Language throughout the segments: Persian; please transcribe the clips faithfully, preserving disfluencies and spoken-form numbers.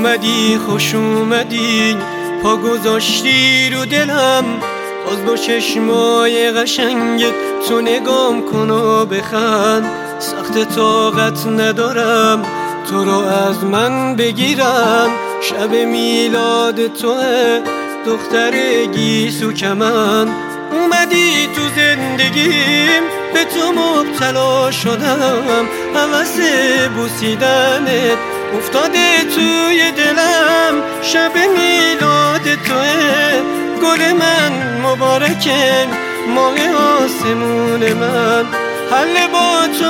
اومدی خوش اومدی، پا گذاشتی رو دلم، باز با چشمای قشنگت تو نگام کن و بخند. سخت طاقت ندارم تو رو از من بگیرم، شب میلاد توه دختر گیسو کمن. اومدی تو زندگیم به تو مبتلا شدم، هوس بوسیدنت افتاده توی دلم. شب میلاد توه گل من مبارکه، ماه آسمون من، حل با تو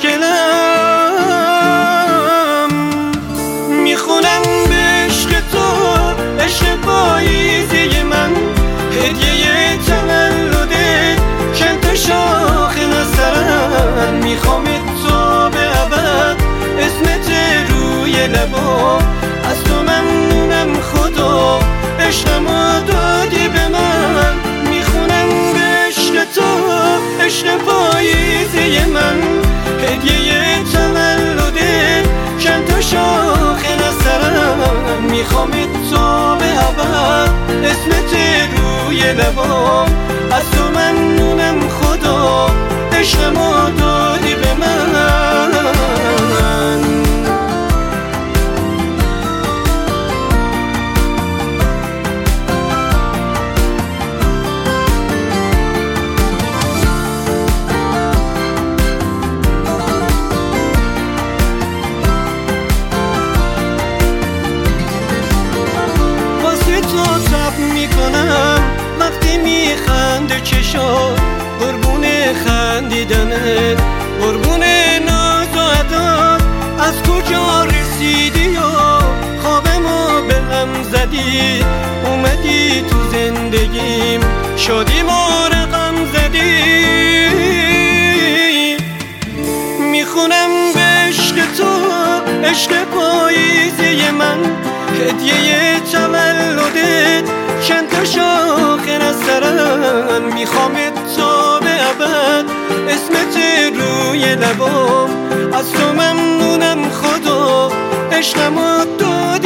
مشکلم. میخونم به عشق تو، عشق پاییزی من، هدیه تولده چند تا شاخ نسترن. میخوام تو به ابد اسمت روی لبا، از تو ممنونم خدا عشقمو دادی به من. میخونم به عشق تو، عشق پاییزی من، هدیه تولده چند تا شاخ نسترن. میخوام تو به ابد اسمت روی لبا، از تو ممنونم خدا عشقمو دادی به من. میکنم وقتی میخنده چشات، قربون خندیدنت، قربون ناز و عدات. از کجا رسیدی و خوابمو به هم زدی، اومدی تو زندگیم شادی ما رقم زدی. میخونم به عشق تو، عشق پاییزی من، هدیه تولدت چند تا شاخ نسترن. میخوام تا به ابد اسمت روی لبام، از تو ممنونم خدا عشقمو دادی